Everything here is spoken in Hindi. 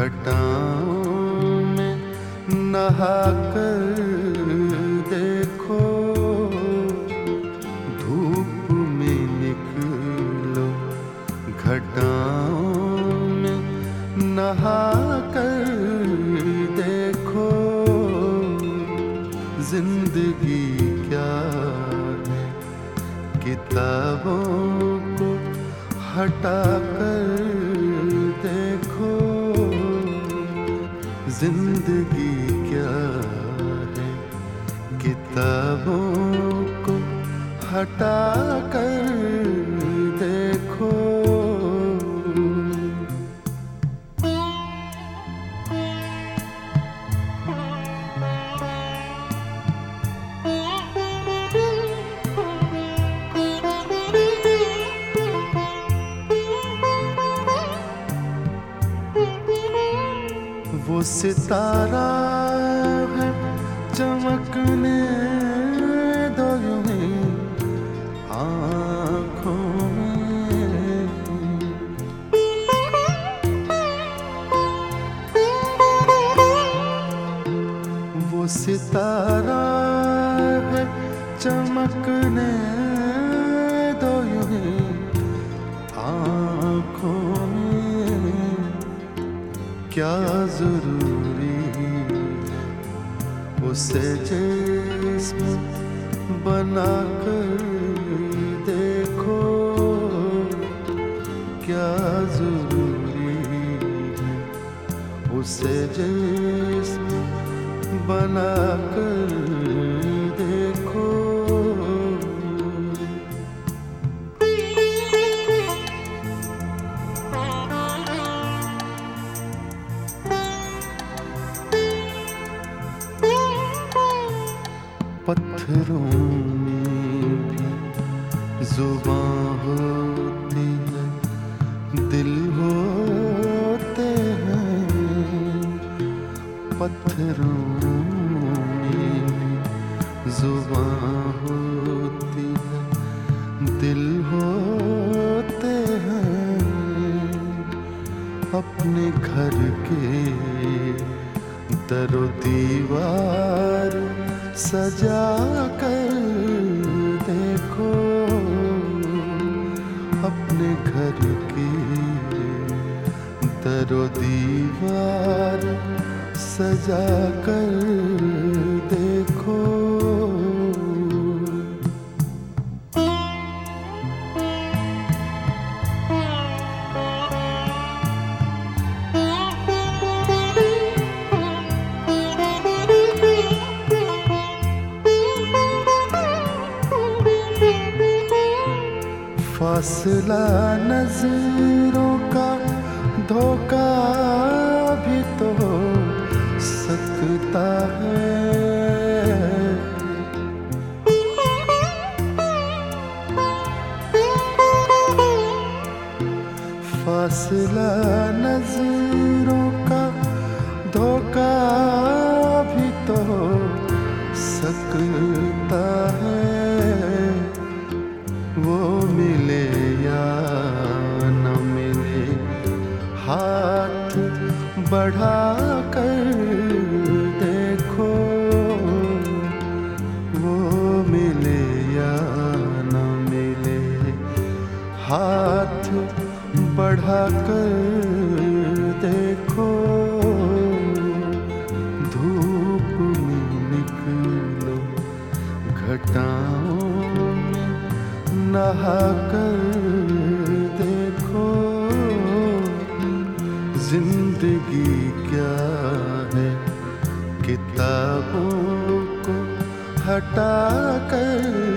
घटाओं में नहा कर देखो, धूप में निकलो, घटाओं में नहा कर देखो। जिंदगी क्या है, किताबों को हटा कर देखो। जिंदगी क्या है, किताबों को हटा कर देखो। वो सितारा है चमकने दो यूं ही आँखों में। वो सितारा है चमकने दो यूं ही आँखों में। क्या जरूरी है उसे जिस्म बना कर देखो। क्या जरूरी है उसे जिस्म बना कर देखो। पत्थरों में भी जुबां होती है, दिल होते हैं। पत्थरों में भी जुबां होती है, दिल होते हैं। अपने घर के दरो दीवार सजा कर देखो। अपने घर की दरो दीवार सजा कर देखो। फासला नजरों का धोखा भी तो हो सकता है। फासला नजरों का धोखा भी तो हो सकता है। वो मिले या न मिले, हाथ बढ़ा कर देखो। वो मिले या न मिले, हाथ बढ़ा कर देखो। धूप में निकलो, घटाओं नहा कर देखो। जिंदगी क्या है, किताबों को हटा कर